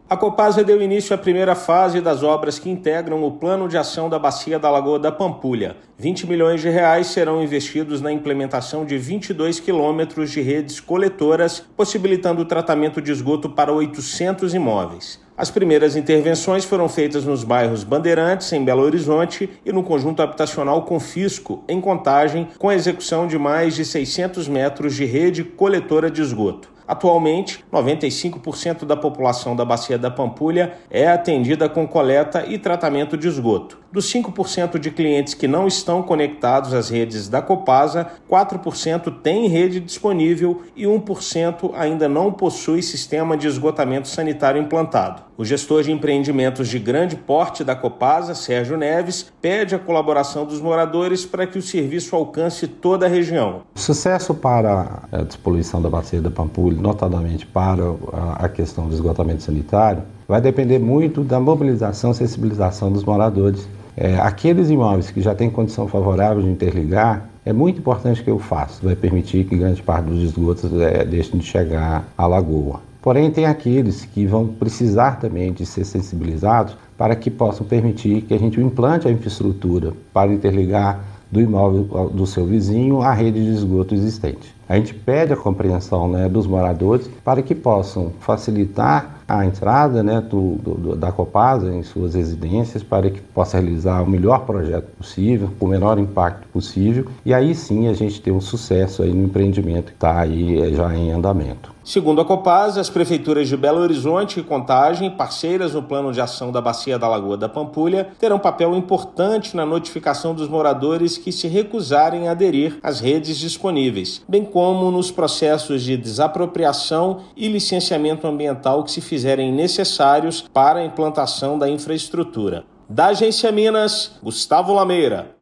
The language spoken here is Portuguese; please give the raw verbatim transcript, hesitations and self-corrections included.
A Copasa deu início à primeira fase das obras que integram o Plano de Ação da Bacia da Lagoa da Pampulha. vinte milhões de reais serão investidos na implementação de vinte e dois quilômetros de redes coletoras, possibilitando o tratamento de esgoto para oitocentos imóveis. As primeiras intervenções foram feitas nos bairros Bandeirantes, em Belo Horizonte, e no conjunto habitacional Confisco, em Contagem, com a execução de mais de seiscentos metros de rede coletora de esgoto. Atualmente, noventa e cinco por cento da população da Bacia da Pampulha é atendida com coleta e tratamento de esgoto. Dos cinco por cento de clientes que não estão conectados às redes da Copasa, quatro por cento têm rede disponível e um por cento ainda não possui sistema de esgotamento sanitário implantado. O gestor de empreendimentos de grande porte da Copasa, Sérgio Neves, pede a colaboração dos moradores para que o serviço alcance toda a região. O sucesso para a despoluição da Bacia da Pampulha, notadamente para a questão do esgotamento sanitário, vai depender muito da mobilização e sensibilização dos moradores. É, aqueles imóveis que já têm condição favorável de interligar, é muito importante que eu faça. Vai permitir que grande parte dos esgotos é, deixem de chegar à lagoa. Porém, tem aqueles que vão precisar também de ser sensibilizados para que possam permitir que a gente implante a infraestrutura para interligar do imóvel do seu vizinho à rede de esgoto existente. A gente pede a compreensão, né, dos moradores para que possam facilitar a entrada, né, do, do, da Copasa em suas residências, para que possa realizar o melhor projeto possível, com o menor impacto possível, e aí sim a gente ter um sucesso aí no empreendimento que está aí já em andamento. Segundo a Copasa, as prefeituras de Belo Horizonte e Contagem, parceiras no Plano de Ação da Bacia da Lagoa da Pampulha, terão papel importante na notificação dos moradores que se recusarem a aderir às redes disponíveis, bem como nos processos de desapropriação e licenciamento ambiental que se fizerem necessários para a implantação da infraestrutura. Da Agência Minas, Gustavo Lameira.